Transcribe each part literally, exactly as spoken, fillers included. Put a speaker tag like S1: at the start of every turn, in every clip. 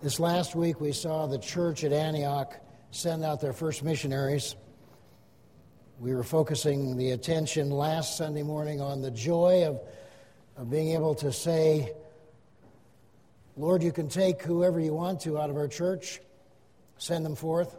S1: This last week we saw the church at Antioch send out their first missionaries. We were focusing the attention last Sunday morning on the joy of, of being able to say, Lord, you can take whoever you want to out of our church, send them forth.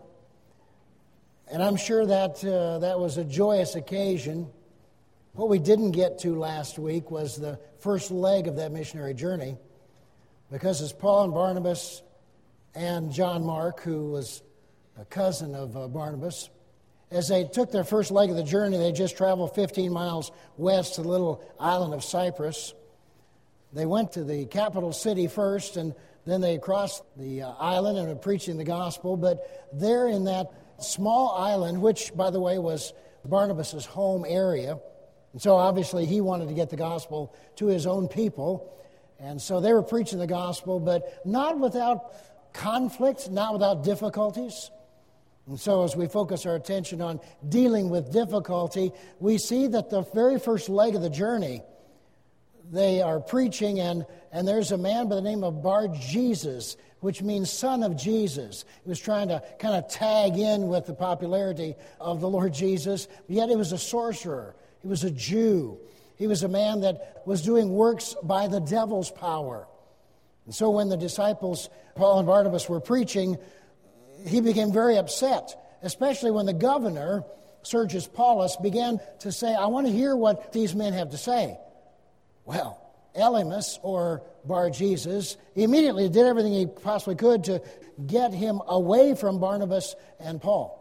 S1: And I'm sure that uh, that was a joyous occasion. What we didn't get to last week was the first leg of that missionary journey, because as Paul and Barnabas and John Mark, who was a cousin of uh, Barnabas, as they took their first leg of the journey, they just traveled fifteen miles west to the little island of Cyprus. They went to the capital city first, and then they crossed the uh, island and were preaching the gospel. But there in that small island, which, by the way, was Barnabas' home area, and so obviously he wanted to get the gospel to his own people, and so they were preaching the gospel, but not without conflict, not without difficulties. And so as we focus our attention on dealing with difficulty, we see that the very first leg of the journey, they are preaching, and, and there's a man by the name of Bar-Jesus, which means son of Jesus. He was trying to kind of tag in with the popularity of the Lord Jesus, yet he was a sorcerer. He was a Jew. He was a man that was doing works by the devil's power. And so when the disciples, Paul and Barnabas, were preaching, he became very upset, especially when the governor, Sergius Paulus, began to say, I want to hear what these men have to say. Well, Elymas, or Bar-Jesus, immediately did everything he possibly could to get him away from Barnabas and Paul.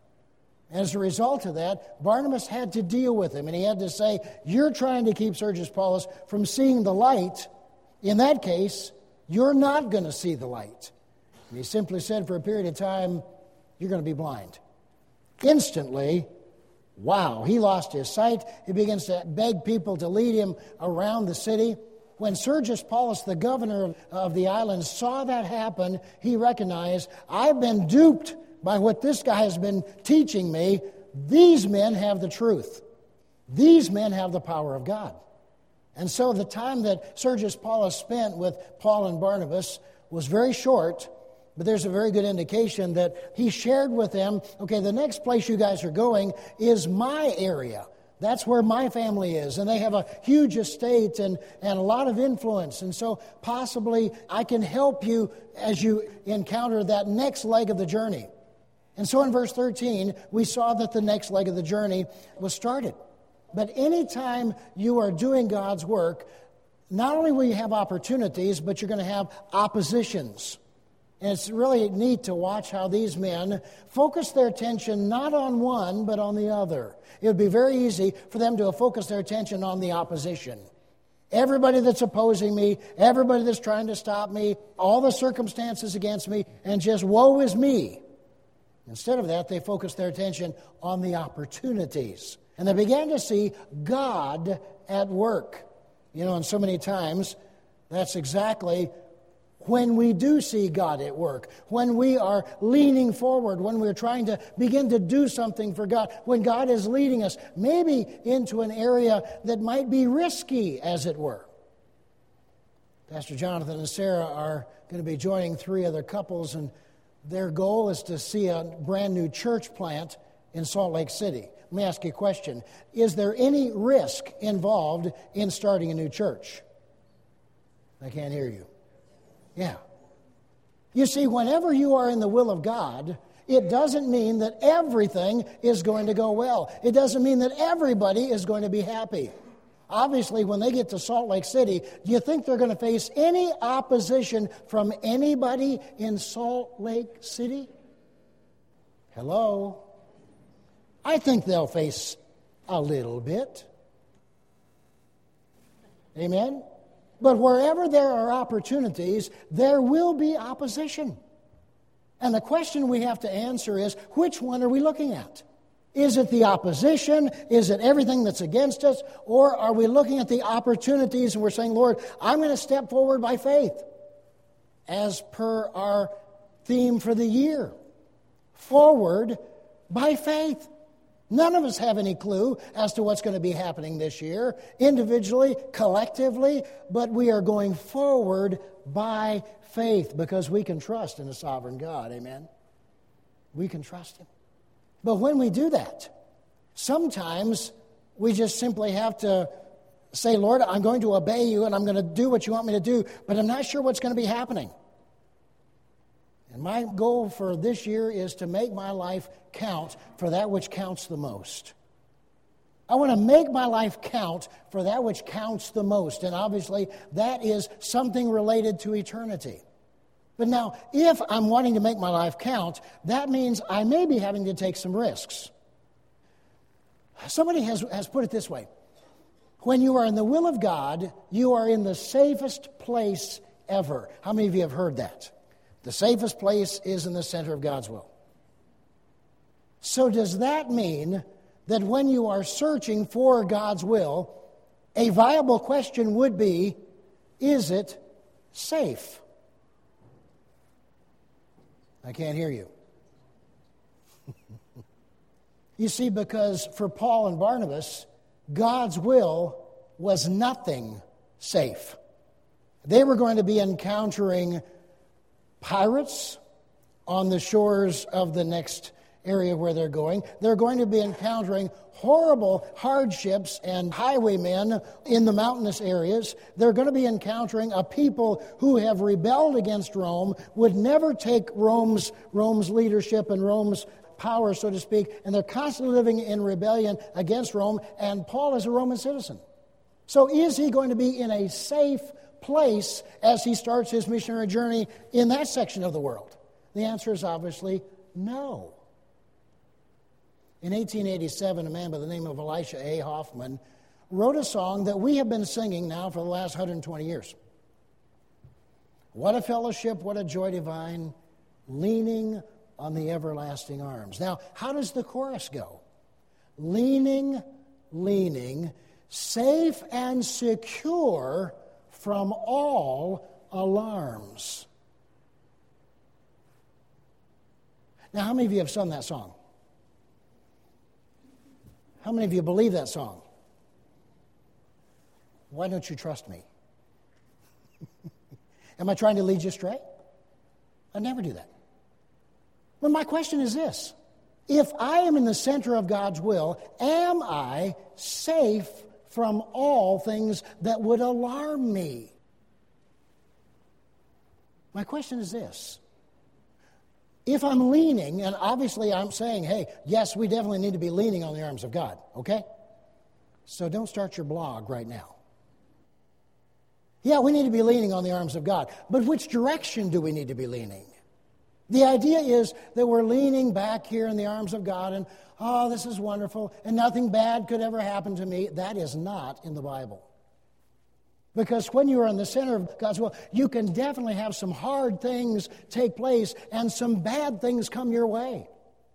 S1: As a result of that, Barnabas had to deal with him, and he had to say, you're trying to keep Sergius Paulus from seeing the light. In that case, you're not going to see the light. And he simply said, for a period of time, you're going to be blind. Instantly, wow, he lost his sight. He begins to beg people to lead him around the city. When Sergius Paulus, the governor of the island, saw that happen, he recognized, I've been duped by what this guy has been teaching me. These men have the truth. These men have the power of God. And so the time that Sergius Paulus spent with Paul and Barnabas was very short, but there's a very good indication that he shared with them, okay, the next place you guys are going is my area. That's where my family is, and they have a huge estate and, and a lot of influence. And so possibly I can help you as you encounter that next leg of the journey. And so in verse thirteen, we saw that the next leg of the journey was started. But anytime you are doing God's work, not only will you have opportunities, but you're going to have oppositions. And it's really neat to watch how these men focus their attention not on one, but on the other. It would be very easy for them to focus their attention on the opposition. Everybody that's opposing me, everybody that's trying to stop me, all the circumstances against me, and just woe is me. Instead of that, they focused their attention on the opportunities. And they began to see God at work. You know, and so many times, that's exactly when we do see God at work, when we are leaning forward, when we're trying to begin to do something for God, when God is leading us, maybe into an area that might be risky, as it were. Pastor Jonathan and Sarah are going to be joining three other couples, and their goal is to see a brand new church plant in Salt Lake City. Let me ask you a question. Is there any risk involved in starting a new church? I can't hear you. Yeah. You see, whenever you are in the will of God, it doesn't mean that everything is going to go well. It doesn't mean that everybody is going to be happy. Obviously, when they get to Salt Lake City, do you think they're going to face any opposition from anybody in Salt Lake City? Hello? I think they'll face a little bit. Amen? But wherever there are opportunities, there will be opposition. And the question we have to answer is, which one are we looking at? Is it the opposition? Is it everything that's against us? Or are we looking at the opportunities and we're saying, Lord, I'm going to step forward by faith, as per our theme for the year. Forward by faith. None of us have any clue as to what's going to be happening this year, individually, collectively, but we are going forward by faith because we can trust in a sovereign God. Amen? We can trust Him. But when we do that, sometimes we just simply have to say, Lord, I'm going to obey you and I'm going to do what you want me to do, but I'm not sure what's going to be happening. And my goal for this year is to make my life count for that which counts the most. I want to make my life count for that which counts the most. And obviously, that is something related to eternity. But now, if I'm wanting to make my life count, that means I may be having to take some risks. Somebody has, has put it this way. When you are in the will of God, you are in the safest place ever. How many of you have heard that? The safest place is in the center of God's will. So does that mean that when you are searching for God's will, a viable question would be, is it safe? I can't hear you. You see, because for Paul and Barnabas, God's will was nothing safe. They were going to be encountering pirates on the shores of the next area where they're going. They're going to be encountering horrible hardships and highwaymen in the mountainous areas. They're going to be encountering a people who have rebelled against Rome, would never take Rome's, Rome's leadership and Rome's power, so to speak, and they're constantly living in rebellion against Rome, and Paul is a Roman citizen. So is he going to be in a safe place as he starts his missionary journey in that section of the world? The answer is obviously no. In eighteen eighty-seven, a man by the name of Elisha A. Hoffman wrote a song that we have been singing now for the last one hundred twenty years. What a fellowship, what a joy divine, leaning on the everlasting arms. Now, how does the chorus go? Leaning, leaning, safe and secure from all alarms. Now, how many of you have sung that song? How many of you believe that song? Why don't you trust me? Am I trying to lead you astray? I never do that. But my question is this. If I am in the center of God's will, am I safe from all things that would alarm me? My question is this. If I'm leaning, and obviously I'm saying, hey, yes, we definitely need to be leaning on the arms of God, okay? So don't start your blog right now. Yeah, we need to be leaning on the arms of God. But which direction do we need to be leaning? The idea is that we're leaning back here in the arms of God and, oh, this is wonderful, and nothing bad could ever happen to me. That is not in the Bible. Because when you are in the center of God's will, you can definitely have some hard things take place and some bad things come your way.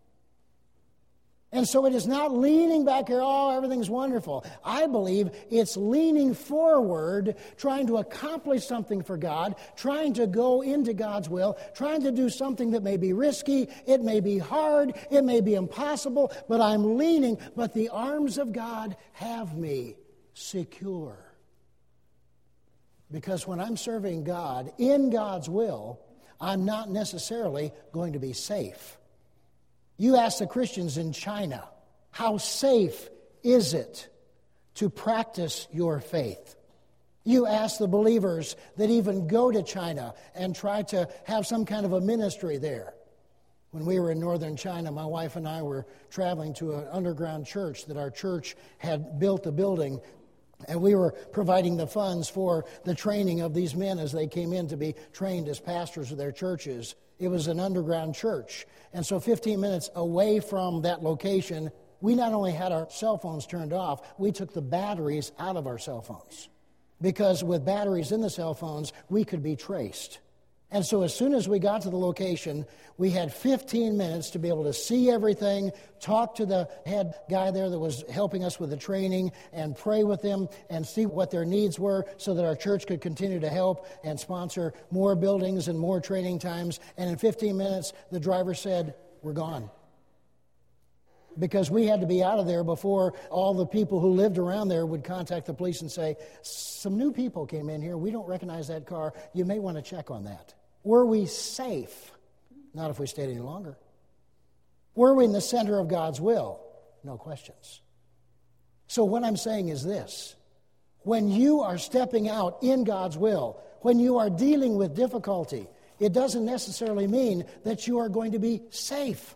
S1: And so it is not leaning back here, oh, everything's wonderful. I believe it's leaning forward, trying to accomplish something for God, trying to go into God's will, trying to do something that may be risky, it may be hard, it may be impossible, but I'm leaning, but the arms of God have me secure. Because when I'm serving God in God's will, I'm not necessarily going to be safe. You ask the Christians in China, how safe is it to practice your faith? You ask the believers that even go to China and try to have some kind of a ministry there. When we were in northern China, my wife and I were traveling to an underground church that our church had built a building, and we were providing the funds for the training of these men as they came in to be trained as pastors of their churches. It was an underground church. And so fifteen minutes away from that location, we not only had our cell phones turned off, we took the batteries out of our cell phones. Because with batteries in the cell phones, we could be traced. And so as soon as we got to the location, we had fifteen minutes to be able to see everything, talk to the head guy there that was helping us with the training, and pray with them and see what their needs were so that our church could continue to help and sponsor more buildings and more training times. And in fifteen minutes, the driver said, we're gone. because we had to be out of there before all the people who lived around there would contact the police and say, some new people came in here. We don't recognize that car. You may want to check on that. Were we safe? Not if we stayed any longer. Were we in the center of God's will? No questions. So what I'm saying is this. When you are stepping out in God's will, when you are dealing with difficulty, it doesn't necessarily mean that you are going to be safe.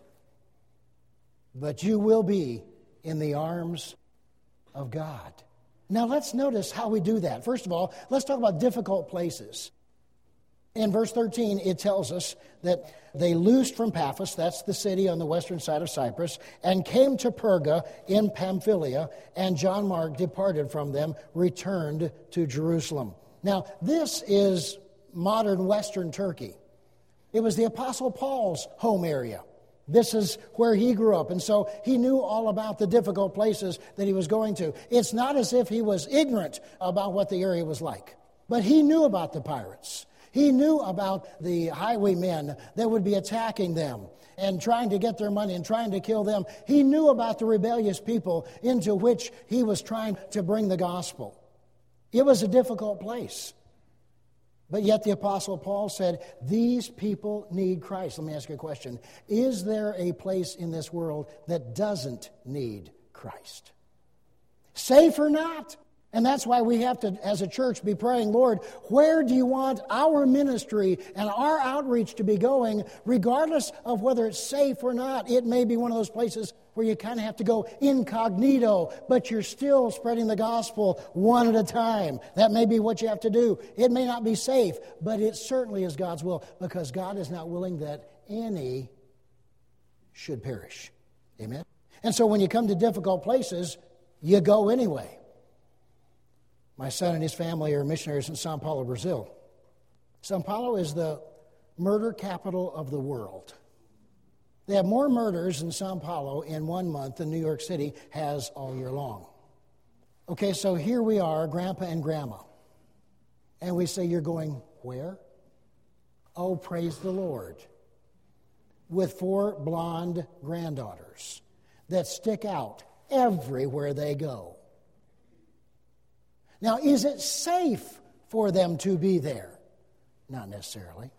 S1: But you will be in the arms of God. Now let's notice how we do that. First of all, let's talk about difficult places. In verse thirteen, it tells us that they loosed from Paphos, that's the city on the western side of Cyprus, and came to Perga in Pamphylia, and John Mark departed from them, returned to Jerusalem. Now, this is modern western Turkey. It was the Apostle Paul's home area. This is where he grew up, and so he knew all about the difficult places that he was going to. It's not as if he was ignorant about what the area was like, but he knew about the pirates. He knew about the highwaymen that would be attacking them and trying to get their money and trying to kill them. He knew about the rebellious people into which he was trying to bring the gospel. It was a difficult place. But yet the Apostle Paul said, these people need Christ. Let me ask you a question. Is there a place in this world that doesn't need Christ? Safe or not? And that's why we have to, as a church, be praying, Lord, where do you want our ministry and our outreach to be going, regardless of whether it's safe or not? It may be one of those places where you kind of have to go incognito, but you're still spreading the gospel one at a time. That may be what you have to do. It may not be safe, but it certainly is God's will, because God is not willing that any should perish. Amen? And so when you come to difficult places, you go anyway. My son and his family are missionaries in São Paulo, Brazil. São Paulo is the murder capital of the world. They have more murders in São Paulo in one month than New York City has all year long. Okay, so here we are, Grandpa and Grandma. And we say, you're going where? Oh, praise the Lord. With four blonde granddaughters that stick out everywhere they go. Now, is it safe for them to be there? Not necessarily.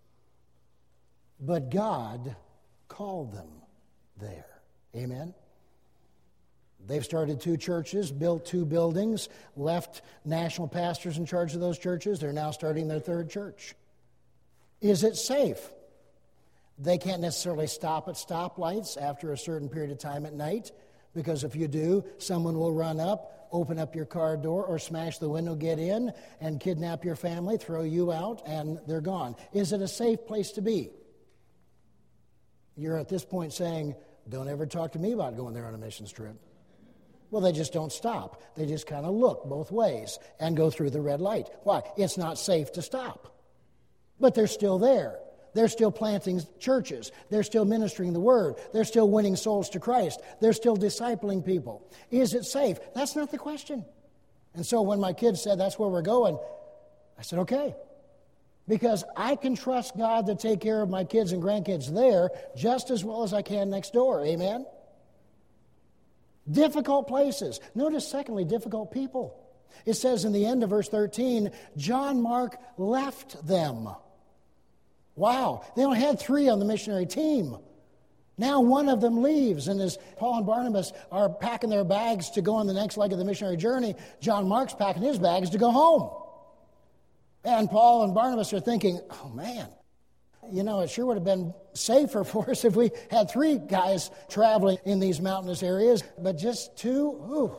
S1: But God called them there. Amen? They've started two churches, built two buildings, left national pastors in charge of those churches. They're now starting their third church. Is it safe? They can't necessarily stop at stoplights after a certain period of time at night, because if you do, someone will run up, open up your car door or smash the window, get in, and kidnap your family, throw you out, and they're gone. Is it a safe place to be? You're at this point saying, don't ever talk to me about going there on a missions trip. Well, they just don't stop. They just kind of look both ways and go through the red light. Why? It's not safe to stop. But they're still there. They're still planting churches. They're still ministering the word. They're still winning souls to Christ. They're still discipling people. Is it safe? That's not the question. And so when my kids said that's where we're going, I said, okay. Because I can trust God to take care of my kids and grandkids there just as well as I can next door. Amen? Difficult places. Notice, secondly, difficult people. It says in the end of verse thirteen, John Mark left them. Wow, they only had three on the missionary team. Now one of them leaves, and as Paul and Barnabas are packing their bags to go on the next leg of the missionary journey, John Mark's packing his bags to go home. And Paul and Barnabas are thinking, oh man, you know, it sure would have been safer for us if we had three guys traveling in these mountainous areas, but just two, ooh.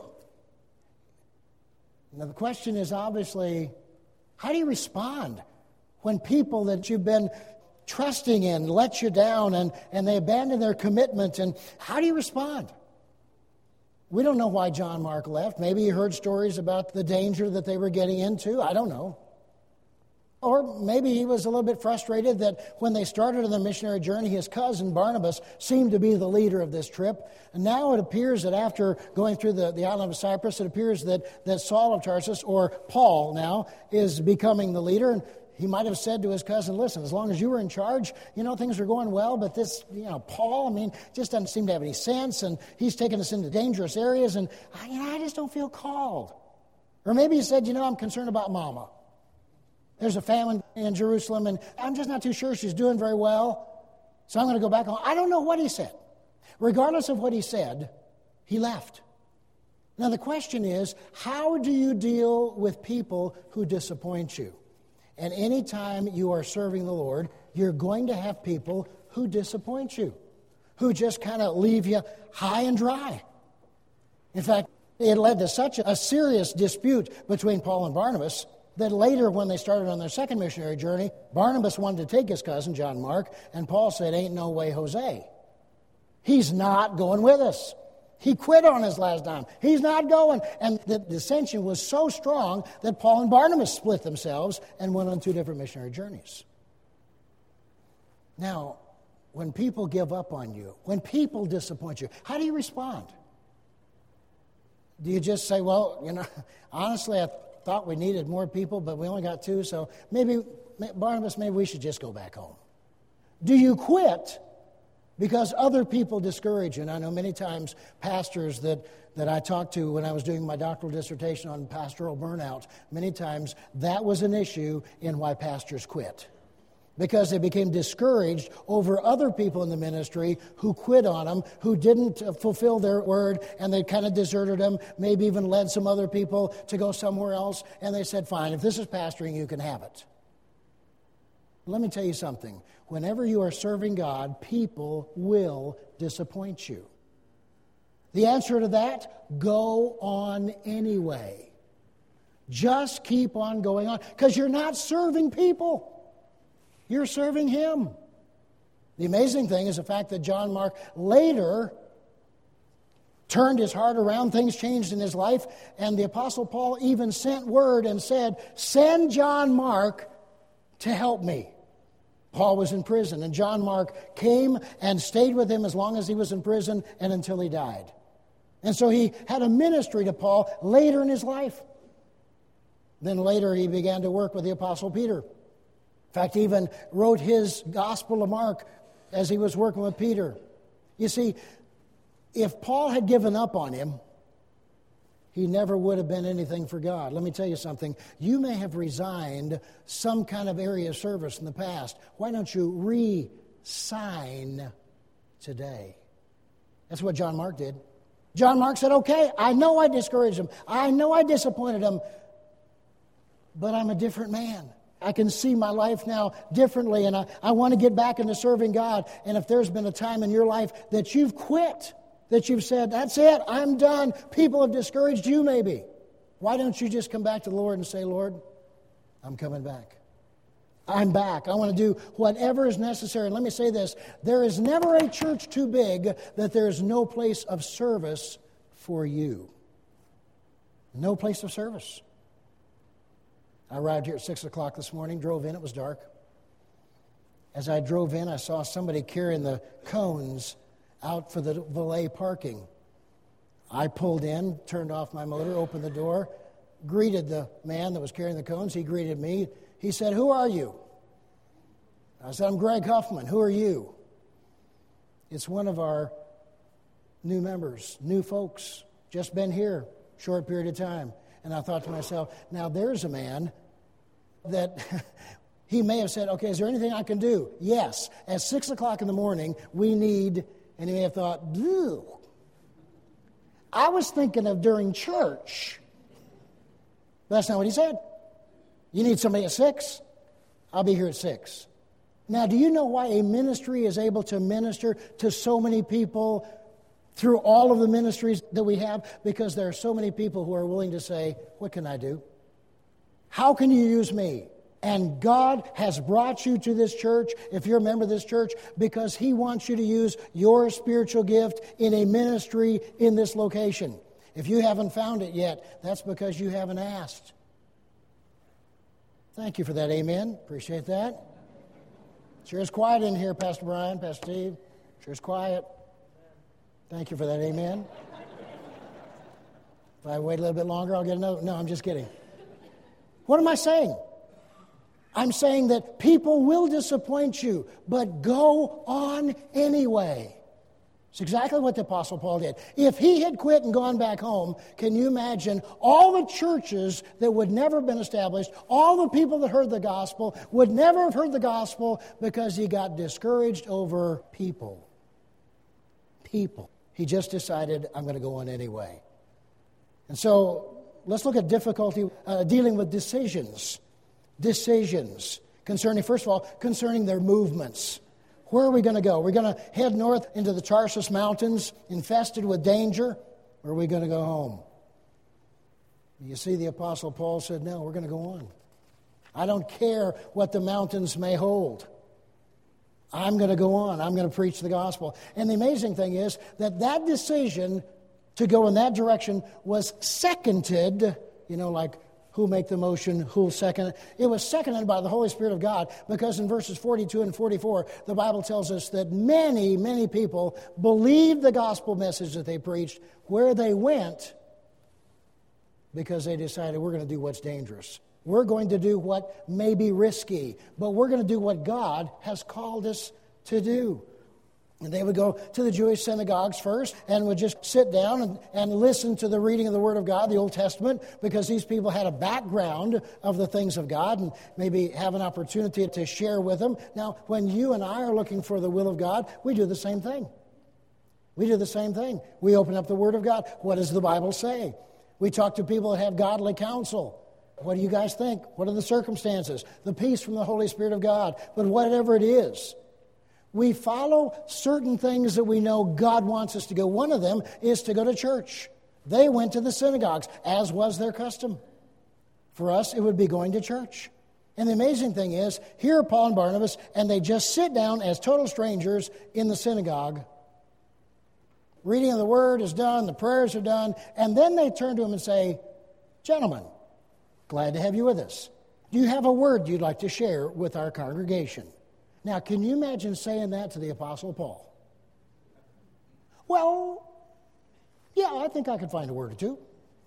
S1: Now the question is obviously, how do you respond when people that you've been trusting in let you down and, and they abandon their commitment? And how do you respond? We don't know why John Mark left. Maybe he heard stories about the danger that they were getting into. I don't know. Or maybe he was a little bit frustrated that when they started on the missionary journey, his cousin Barnabas seemed to be the leader of this trip. And now it appears that after going through the, the island of Cyprus, it appears that, that Saul of Tarsus, or Paul now, is becoming the leader. And He might have said to his cousin, listen, as long as you were in charge, you know, things are going well, but this, you know, Paul, I mean, just doesn't seem to have any sense, and he's taking us into dangerous areas, and, you know, I just don't feel called. Or maybe he said, you know, I'm concerned about Mama. There's a famine in Jerusalem, and I'm just not too sure she's doing very well, so I'm going to go back home. I don't know what he said. Regardless of what he said, he left. Now, the question is, how do you deal with people who disappoint you? And anytime you are serving the Lord, you're going to have people who disappoint you, who just kind of leave you high and dry. In fact, it led to such a serious dispute between Paul and Barnabas that later, when they started on their second missionary journey, Barnabas wanted to take his cousin, John Mark, and Paul said, ain't no way, Jose. He's not going with us. He quit on his last dime. He's not going. And the dissension was so strong that Paul and Barnabas split themselves and went on two different missionary journeys. Now, when people give up on you, when people disappoint you, how do you respond? Do you just say, well, you know, honestly, I thought we needed more people, but we only got two, so maybe, Barnabas, maybe we should just go back home? Do you quit because other people discourage you? And I know many times pastors that, that I talked to when I was doing my doctoral dissertation on pastoral burnout, many times that was an issue in why pastors quit. Because they became discouraged over other people in the ministry who quit on them, who didn't fulfill their word, and they kind of deserted them, maybe even led some other people to go somewhere else, and they said, fine, if this is pastoring, you can have it. Let me tell you something. Whenever you are serving God, people will disappoint you. The answer to that, go on anyway. Just keep on going on, because you're not serving people. You're serving Him. The amazing thing is the fact that John Mark later turned his heart around, things changed in his life, and the Apostle Paul even sent word and said, send John Mark to help me. Paul was in prison, and John Mark came and stayed with him as long as he was in prison and until he died. And so he had a ministry to Paul later in his life. Then later he began to work with the Apostle Peter. In fact, he even wrote his Gospel of Mark as he was working with Peter. You see, if Paul had given up on him, he never would have been anything for God. Let me tell you something. You may have resigned some kind of area of service in the past. Why don't you re-sign today? That's what John Mark did. John Mark said, okay, I know I discouraged him. I know I disappointed him. But I'm a different man. I can see my life now differently, and I, I want to get back into serving God. And if there's been a time in your life that you've quit, that you've said, that's it, I'm done, people have discouraged you maybe, why don't you just come back to the Lord and say, Lord, I'm coming back. I'm back. I want to do whatever is necessary. And let me say this, there is never a church too big that there is no place of service for you. No place of service. I arrived here at six o'clock this morning, drove in, it was dark. As I drove in, I saw somebody carrying the cones out for the valet parking. I pulled in, turned off my motor, opened the door, greeted the man that was carrying the cones. He greeted me. He said, who are you? I said, I'm Greg Huffman. Who are you? It's one of our new members, new folks, just been here, short period of time. And I thought to myself, now there's a man that he may have said, okay, is there anything I can do? Yes. At six o'clock in the morning, we need, and he may have thought, ew. I was thinking of during church. But that's not what he said. You need somebody at six? I'll be here at six. Now, do you know why a ministry is able to minister to so many people through all of the ministries that we have? Because there are so many people who are willing to say, what can I do? How can you use me? And God has brought you to this church, if you're a member of this church, because He wants you to use your spiritual gift in a ministry in this location. If you haven't found it yet, that's because you haven't asked. Thank you for that, amen. Appreciate that. Sure is quiet in here, Pastor Brian, Pastor Steve. Sure is quiet. Thank you for that, amen. If I wait a little bit longer, I'll get another. No, I'm just kidding. What am I saying? I'm saying that people will disappoint you, but go on anyway. It's exactly what the Apostle Paul did. If he had quit and gone back home, can you imagine all the churches that would never have been established, all the people that heard the gospel would never have heard the gospel because he got discouraged over people. People. He just decided, I'm going to go on anyway. And so let's look at difficulty uh, dealing with decisions. Decisions concerning, first of all, concerning their movements. Where are we going to go? Are we going to head north into the Tarsus Mountains, infested with danger, or are we going to go home? You see, the Apostle Paul said, no, we're going to go on. I don't care what the mountains may hold. I'm going to go on. I'm going to preach the gospel. And the amazing thing is that that decision to go in that direction was seconded, you know, like who make the motion, who'll second it. It was seconded by the Holy Spirit of God, because in verses forty-two and forty-four, the Bible tells us that many, many people believed the gospel message that they preached where they went, because they decided, we're going to do what's dangerous. We're going to do what may be risky, but we're going to do what God has called us to do. And they would go to the Jewish synagogues first and would just sit down and, and listen to the reading of the Word of God, the Old Testament, because these people had a background of the things of God and maybe have an opportunity to share with them. Now, when you and I are looking for the will of God, we do the same thing. We do the same thing. We open up the Word of God. What does the Bible say? We talk to people that have godly counsel. What do you guys think? What are the circumstances? The peace from the Holy Spirit of God. But whatever it is, we follow certain things that we know God wants us to go. One of them is to go to church. They went to the synagogues, as was their custom. For us, it would be going to church. And the amazing thing is, here are Paul and Barnabas, and they just sit down as total strangers in the synagogue. Reading of the Word is done, the prayers are done, and then they turn to him and say, "Gentlemen, glad to have you with us. Do you have a word you'd like to share with our congregation?" Now, can you imagine saying that to the Apostle Paul? Well, yeah, I think I could find a word or two.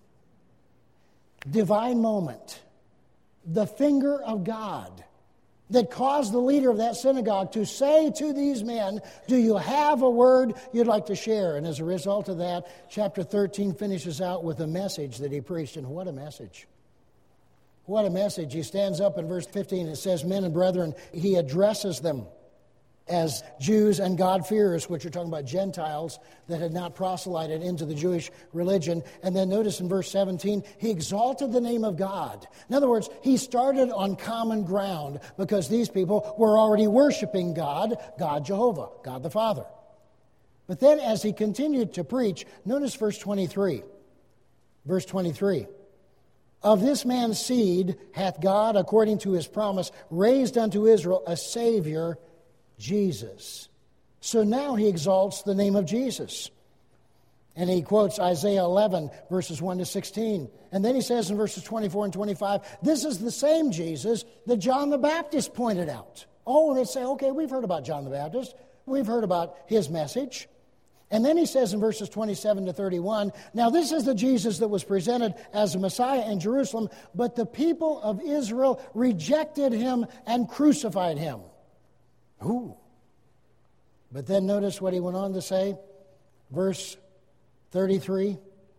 S1: Divine moment. The finger of God that caused the leader of that synagogue to say to these men, "Do you have a word you'd like to share?" And as a result of that, chapter thirteen finishes out with a message that he preached. And what a message. What a message. He stands up in verse fifteen. It says, "Men and brethren," he addresses them as Jews and God-fearers, which are talking about Gentiles that had not proselyted into the Jewish religion. And then notice in verse seventeen, he exalted the name of God. In other words, he started on common ground because these people were already worshiping God, God Jehovah, God the Father. But then as he continued to preach, notice verse twenty-three. Verse twenty-three. "Of this man's seed hath God, according to his promise, raised unto Israel a Savior, Jesus." So now he exalts the name of Jesus. And he quotes Isaiah eleven, verses one to sixteen. And then he says in verses twenty-four and twenty-five, this is the same Jesus that John the Baptist pointed out. Oh, they say, okay, we've heard about John the Baptist. We've heard about his message. And then he says in verses twenty-seven to thirty-one, "Now this is the Jesus that was presented as the Messiah in Jerusalem, but the people of Israel rejected him and crucified him." Ooh. But then notice what he went on to say. Verse thirty-three.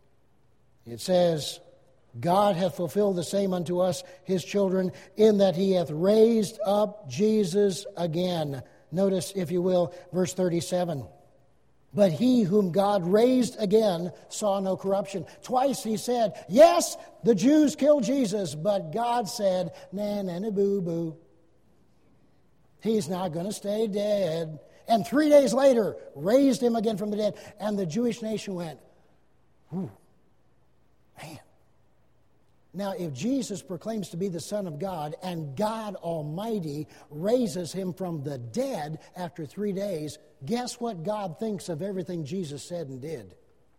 S1: It says, "God hath fulfilled the same unto us, his children, in that he hath raised up Jesus again." Notice, if you will, verse thirty-seven. "But he whom God raised again saw no corruption." Twice he said, yes, the Jews killed Jesus, but God said, nah, nah, nah, boo, boo. He's not going to stay dead. And three days later, raised him again from the dead. And the Jewish nation went, ooh, man. Now, if Jesus proclaims to be the Son of God and God Almighty raises him from the dead after three days, guess what God thinks of everything Jesus said and did?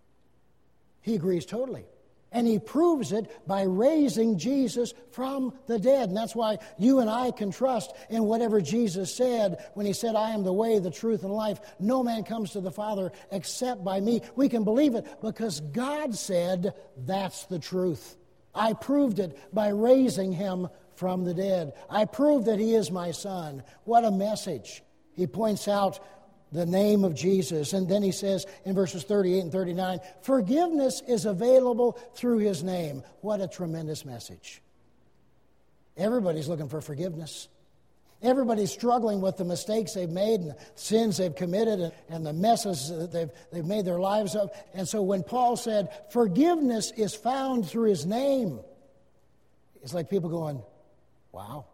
S1: He agrees totally. And he proves it by raising Jesus from the dead. And that's why you and I can trust in whatever Jesus said when he said, "I am the way, the truth, and life. No man comes to the Father except by me." We can believe it because God said that's the truth. I proved it by raising him from the dead. I prove that he is my son. What a message. He points out the name of Jesus. And then he says in verses thirty-eight and thirty-nine, forgiveness is available through his name. What a tremendous message. Everybody's looking for forgiveness. Everybody's struggling with the mistakes they've made and the sins they've committed and, and the messes that they've, they've made their lives of. And so when Paul said, forgiveness is found through his name, it's like people going, wow,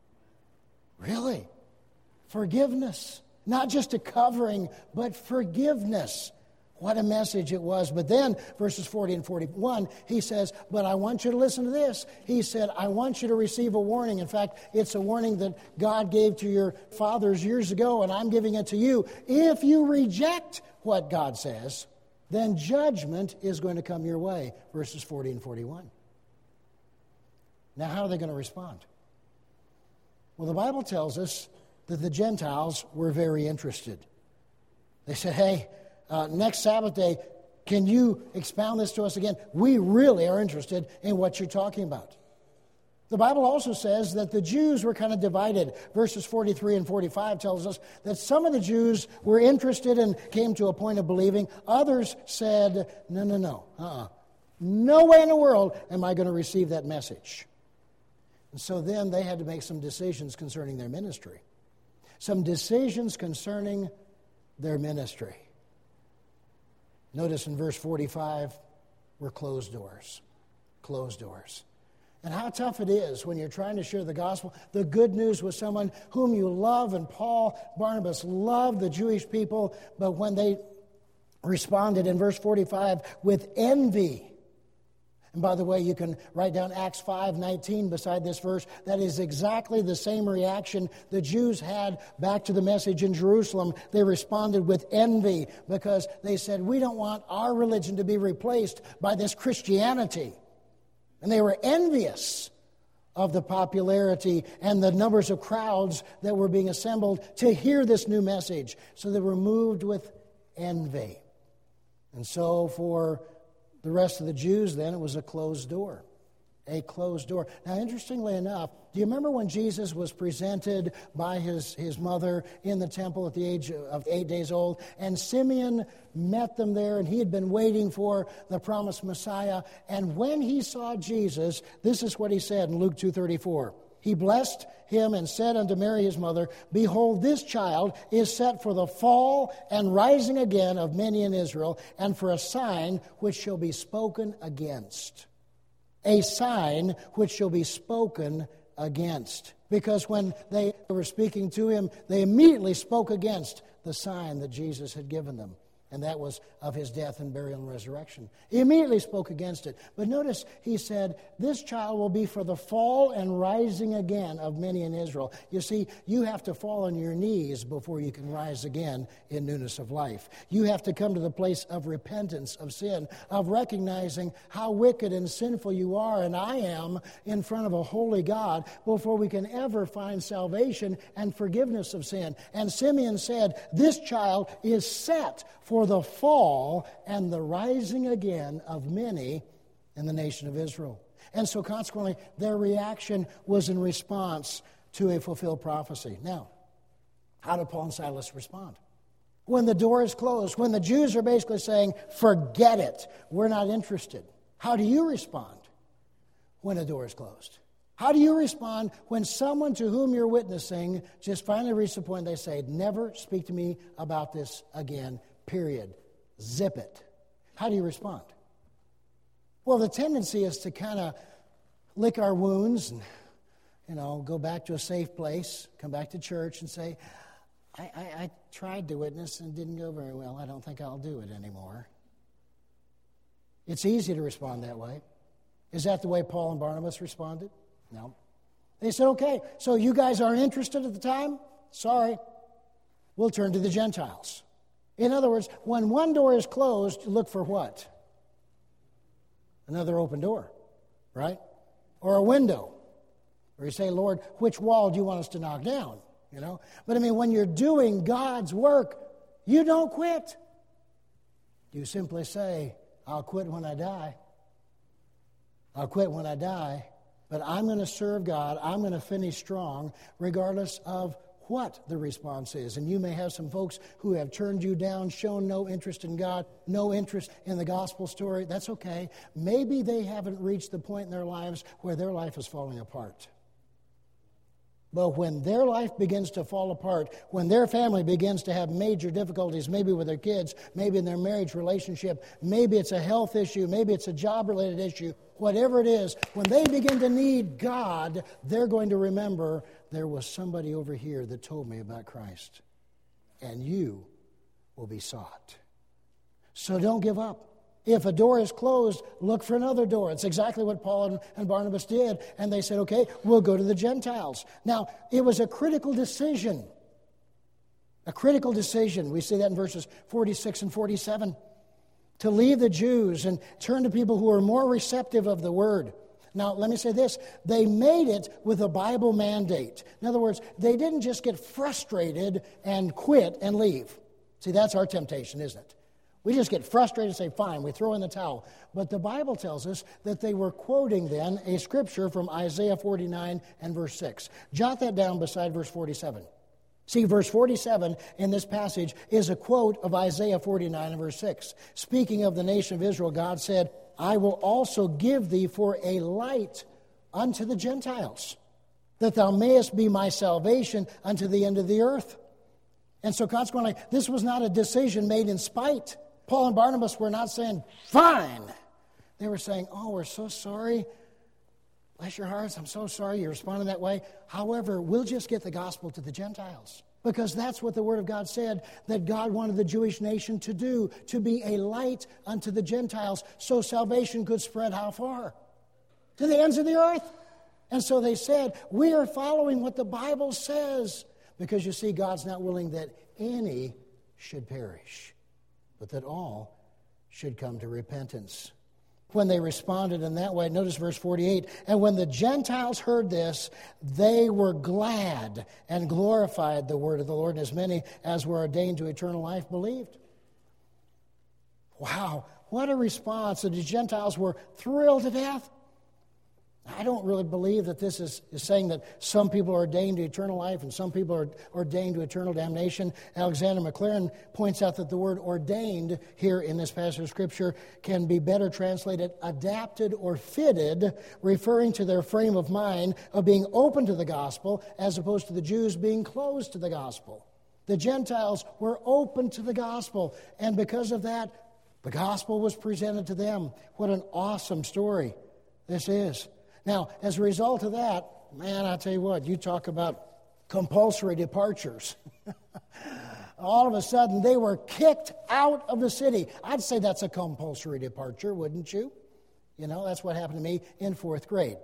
S1: really? Forgiveness. Not just a covering, but forgiveness. What a message it was. But then, verses forty and forty-one, he says, but I want you to listen to this. He said, I want you to receive a warning. In fact, it's a warning that God gave to your fathers years ago, and I'm giving it to you. If you reject what God says, then judgment is going to come your way. Verses forty and forty-one. Now, how are they going to respond? Well, the Bible tells us that the Gentiles were very interested. They said, hey, uh, next Sabbath day, can you expound this to us again? We really are interested in what you're talking about. The Bible also says that the Jews were kind of divided. Verses forty-three and forty-five tells us that some of the Jews were interested and came to a point of believing. Others said, no, no, no, uh-uh. No way in the world am I going to receive that message. And so then they had to make some decisions concerning their ministry. Some decisions concerning their ministry. Notice in verse forty-five, were closed doors. Closed doors. And how tough it is when you're trying to share the gospel, the good news with someone whom you love. And Paul, Barnabas loved the Jewish people, but when they responded in verse forty-five with envy. And by the way, you can write down Acts five nineteen beside this verse. That is exactly the same reaction the Jews had back to the message in Jerusalem. They responded with envy because they said, we don't want our religion to be replaced by this Christianity. And they were envious of the popularity and the numbers of crowds that were being assembled to hear this new message. So they were moved with envy. And so for the rest of the Jews, then, it was a closed door. A closed door. Now, interestingly enough, do you remember when Jesus was presented by his, his mother in the temple at the age of eight days old? And Simeon met them there, and he had been waiting for the promised Messiah. And when he saw Jesus, this is what he said in Luke two thirty-four. He blessed him and said unto Mary his mother, behold, this child is set for the fall and rising again of many in Israel, and for a sign which shall be spoken against. A sign which shall be spoken against. Because when they were speaking to him, they immediately spoke against the sign that Jesus had given them. And that was of his death and burial and resurrection. He immediately spoke against it. But notice he said, this child will be for the fall and rising again of many in Israel. You see, you have to fall on your knees before you can rise again in newness of life. You have to come to the place of repentance of sin, of recognizing how wicked and sinful you are and I am in front of a holy God before we can ever find salvation and forgiveness of sin. And Simeon said, this child is set for the fall and the rising again of many in the nation of Israel. And so consequently, their reaction was in response to a fulfilled prophecy. Now, how did Paul and Silas respond? When the door is closed, when the Jews are basically saying, forget it, we're not interested. How do you respond when a door is closed? How do you respond when someone to whom you're witnessing just finally reaches the point they say, never speak to me about this again, period. Zip it. How do you respond? Well, the tendency is to kind of lick our wounds and, you know, go back to a safe place, come back to church and say, I, I, I tried to witness and it didn't go very well. I don't think I'll do it anymore. It's easy to respond that way. Is that the way Paul and Barnabas responded? No. They said, okay, so you guys aren't interested at the time? Sorry. We'll turn to the Gentiles. In other words, when one door is closed, look for what? Another open door, right? Or a window. Or you say, Lord, which wall do you want us to knock down? You know? But I mean, when you're doing God's work, you don't quit. You simply say, I'll quit when I die. I'll quit when I die. But I'm going to serve God. I'm going to finish strong regardless of what the response is. And you may have some folks who have turned you down, shown no interest in God, no interest in the gospel story. That's okay. Maybe they haven't reached the point in their lives where their life is falling apart. But when their life begins to fall apart, when their family begins to have major difficulties, maybe with their kids, maybe in their marriage relationship, maybe it's a health issue, maybe it's a job-related issue, whatever it is, when they begin to need God, they're going to remember there was somebody over here that told me about Christ. And you will be sought. So don't give up. If a door is closed, look for another door. It's exactly what Paul and, and Barnabas did. And they said, okay, we'll go to the Gentiles. Now, it was a critical decision. A critical decision. We see that in verses forty-six and forty-seven. To leave the Jews and turn to people who are more receptive of the word. Now, let me say this. They made it with a Bible mandate. In other words, they didn't just get frustrated and quit and leave. See, that's our temptation, isn't it? We just get frustrated and say, fine, we throw in the towel. But the Bible tells us that they were quoting then a scripture from Isaiah forty-nine and verse six. Jot that down beside verse forty-seven. See, verse forty-seven in this passage is a quote of Isaiah forty-nine and verse six. Speaking of the nation of Israel, God said, I will also give thee for a light unto the Gentiles, that thou mayest be my salvation unto the end of the earth. And so consequently, this was not a decision made in spite. Paul and Barnabas were not saying, fine. They were saying, oh, we're so sorry. Bless your hearts, I'm so sorry you responded that way. However, we'll just get the gospel to the Gentiles. Because that's what the Word of God said that God wanted the Jewish nation to do, to be a light unto the Gentiles so salvation could spread how far? To the ends of the earth. And so they said, we are following what the Bible says. Because you see, God's not willing that any should perish, but that all should come to repentance. When they responded in that way, notice verse forty-eight, and when the Gentiles heard this, they were glad and glorified the word of the Lord, and as many as were ordained to eternal life believed. Wow, what a response. The Gentiles were thrilled to death. I don't really believe that this is, is saying that some people are ordained to eternal life and some people are ordained to eternal damnation. Alexander Maclaren points out that the word ordained here in this passage of Scripture can be better translated adapted or fitted, referring to their frame of mind of being open to the gospel as opposed to the Jews being closed to the gospel. The Gentiles were open to the gospel, and because of that, the gospel was presented to them. What an awesome story this is. Now, as a result of that, man, I tell you what, you talk about compulsory departures. All of a sudden, they were kicked out of the city. I'd say that's a compulsory departure, wouldn't you? You know, that's what happened to me in fourth grade.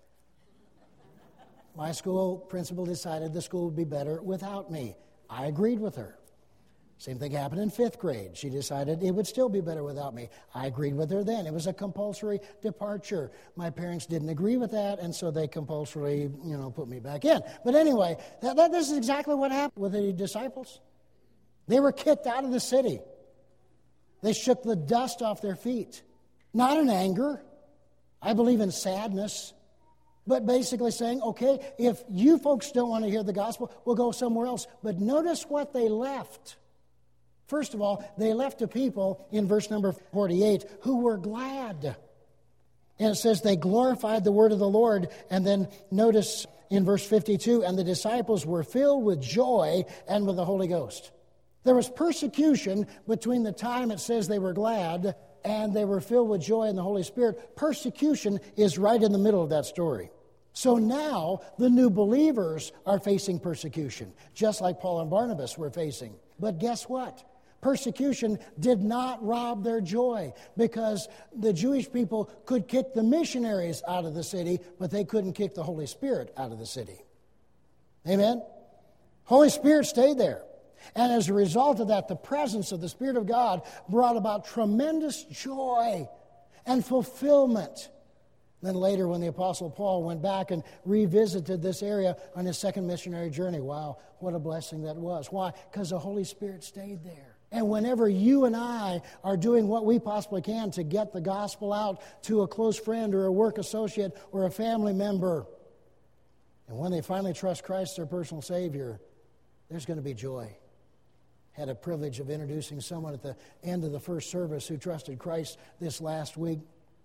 S1: My school principal decided the school would be better without me. I agreed with her. Same thing happened in fifth grade. She decided it would still be better without me. I agreed with her then. It was a compulsory departure. My parents didn't agree with that, and so they compulsorily, you know, put me back in. But anyway, that, that, this is exactly what happened with the disciples. They were kicked out of the city. They shook the dust off their feet. Not in anger. I believe in sadness. But basically saying, okay, if you folks don't want to hear the gospel, we'll go somewhere else. But notice what they left. First of all, they left a people, in verse number forty-eight, who were glad. And it says they glorified the word of the Lord. And then notice in verse fifty-two, and the disciples were filled with joy and with the Holy Ghost. There was persecution between the time it says they were glad and they were filled with joy in the Holy Spirit. Persecution is right in the middle of that story. So now the new believers are facing persecution, just like Paul and Barnabas were facing. But guess what? Persecution did not rob their joy, because the Jewish people could kick the missionaries out of the city, but they couldn't kick the Holy Spirit out of the city. Amen? Holy Spirit stayed there. And as a result of that, the presence of the Spirit of God brought about tremendous joy and fulfillment. Then later, when the Apostle Paul went back and revisited this area on his second missionary journey, wow, what a blessing that was. Why? Because the Holy Spirit stayed there. And whenever you and I are doing what we possibly can to get the gospel out to a close friend or a work associate or a family member, and when they finally trust Christ as their personal Savior, there's going to be joy. Had a privilege of introducing someone at the end of the first service who trusted Christ this last week.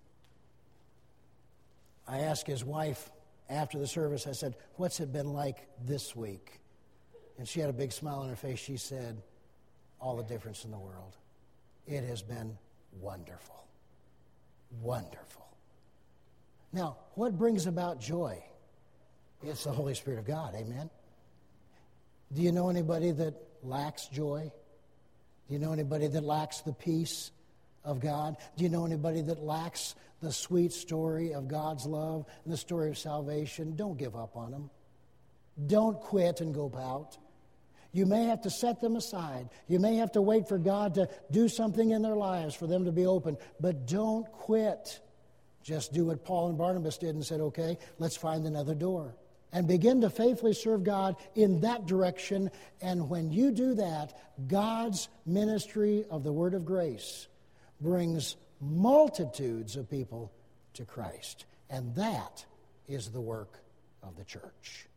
S1: I asked his wife after the service, I said, "What's it been like this week?" And she had a big smile on her face. She said, "All the difference in the world. It has been wonderful. Wonderful." Now, what brings about joy? It's the Holy Spirit of God, amen? Do you know anybody that lacks joy? Do you know anybody that lacks the peace of God? Do you know anybody that lacks the sweet story of God's love and the story of salvation? Don't give up on them. Don't quit and go out. You may have to set them aside. You may have to wait for God to do something in their lives for them to be open. But don't quit. Just do what Paul and Barnabas did and said, okay, let's find another door. And begin to faithfully serve God in that direction. And when you do that, God's ministry of the Word of Grace brings multitudes of people to Christ. And that is the work of the church.